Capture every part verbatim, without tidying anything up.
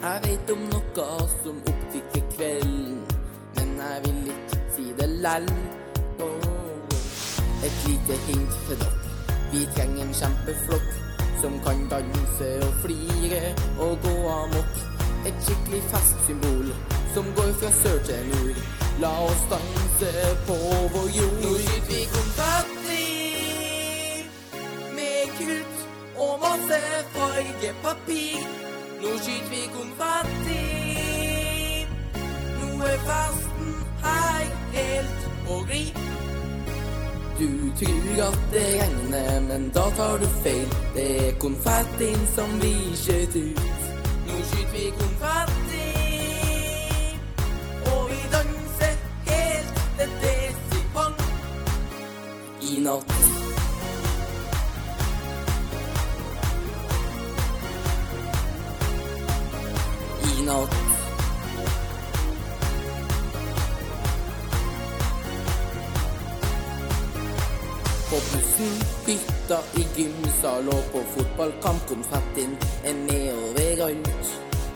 Jeg vet om noe som opptikker kvelden, men jeg vil ikke si det lell. Oh. Et lite hint til dere. Vi trenger en kjempeflokk som kan danse og flire og gå amok. Et skikkelig festsymbol som går fra sør til nord. La oss danse på vår jord. Nå skyter vi konfetti med krutt og masse fargepapir. Nå skyter vi konfetti. Nå er festen her helt på glid. Du tror at det regner, men da tar du feil. Det er konfettien som vi skjøt ut. Nå skyter vi konfetti, og vi danser helt til desipang. I natt. I natt. På bussen, hytta, i gymsal og på fotballkamp, konfettien er med overalt.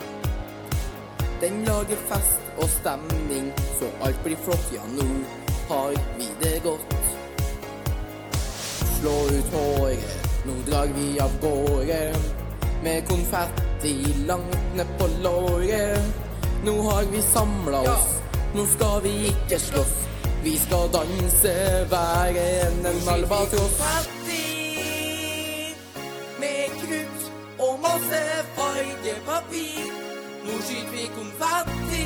Den lager fest og stemning, så alt blir flott, ja nå har vi det godt. Slå ut håret, nå drar vi av gårde, med konfetti langt ned på låret. Nå har vi samlet oss, nå skal vi ikke slåss. Vi skal danse hver en en albatross. Konfetti med krutt og masse fargepapir. Nå skyter vi konfetti.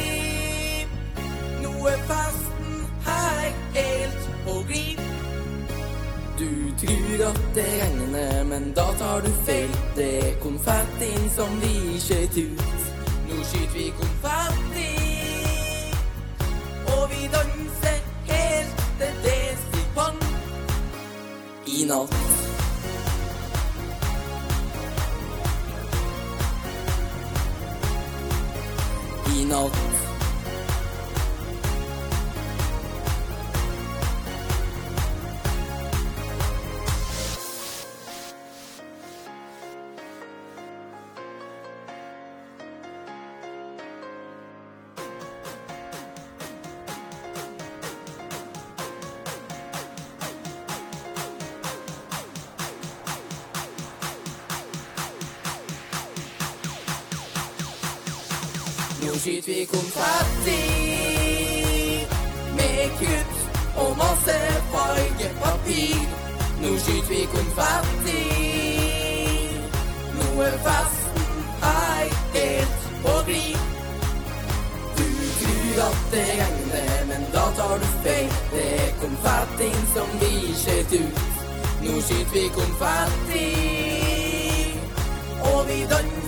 Nå er festen her helt på glid. Du tror at det regner, men da tar du feil. Det er konfettien som vi skjøt ut. Nå skyter vi konfetti, og vi danser helt til desipang. I natt. I natt. Nå skyter vi konfetti med krutt og masse fargepapir. Nå skyter vi konfetti. Nå er festen her helt på glid. Du tror at det regner, men da tar du feil. Det er konfettien som vi skjøt ut. Nå skyter vi konfetti, og vi danser